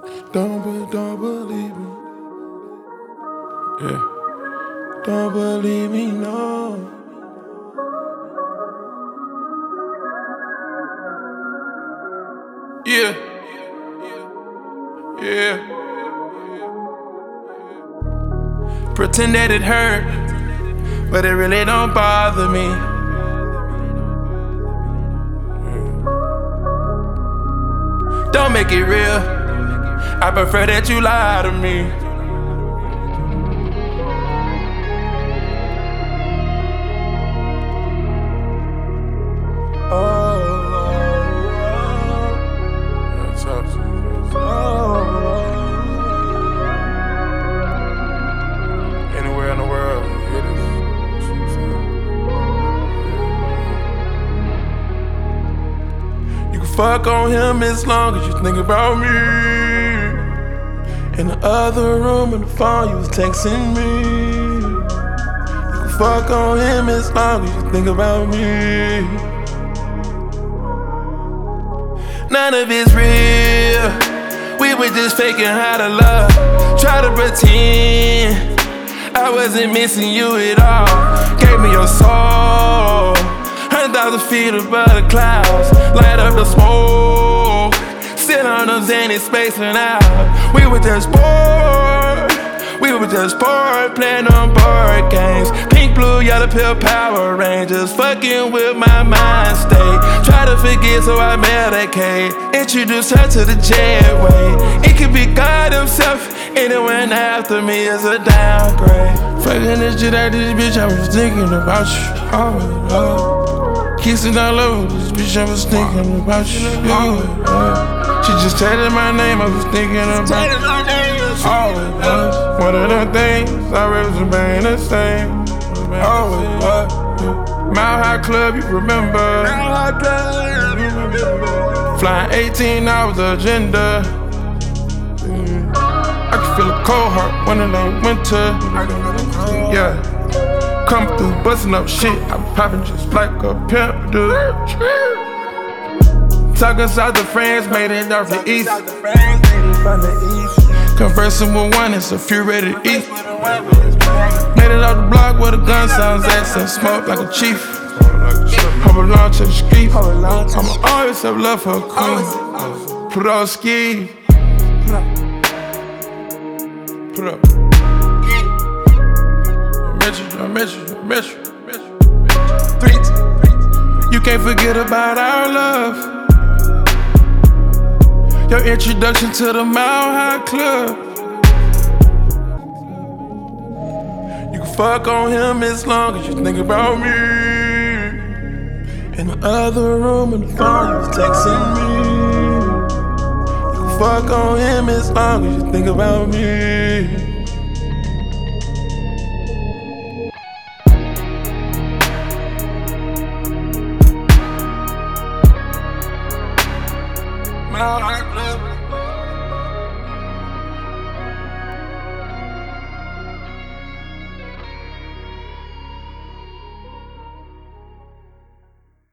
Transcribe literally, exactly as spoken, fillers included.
Don't, be, don't believe me. Yeah. Don't believe me, no. Yeah. Yeah. Pretend that it hurt, but it really don't bother me. Don't make it real. I prefer that you lie to me. Oh, that's oh, anywhere in the world, it is. You can fuck on him as long as you think about me. In the other room, in the phone, you was texting me. You can fuck on him as long as you think about me. None of it's real. We were just faking how to love. Try to pretend I wasn't missing you at all. Gave me your soul. Hundred thousand feet above the clouds. Light up the smoke. Sit on the Xanny spacing out. We were just bored. We were just bored, playing on board games. Pink, blue, yellow pill Power Rangers. Fucking with my mind state. Try to forget, so I medicate. Introduce her to the jetway. It could be God himself. Anyone after me is a downgrade. Fucking this shit out this bitch, I was thinking about you. Oh, oh. Kissing all over this bitch, I was thinking about you. Oh, oh. She just tatted my name, I was thinking about you. Always was one of the things I remain the same. Always was Mile High Club, you remember? Flying eighteen hours agenda. I can feel a cold heart when it ain't winter. Yeah, come through busting up shit. I'm popping just like a pimp do. Talking south to friends, made it off the east. Conversing with one, it's a few ready to eat. Made it off the block where the gun sounds at, some smoke like a chief. Hope along to the street. I'ma always have love for a queen. Put on ski. Put up. I met you, I met you, I met you. Three. You can't forget about our love. Your introduction to the Mile High Club. You can fuck on him as long as you think about me. In the other room, in the phone, you was texting me. You can fuck on him as long as you think about me.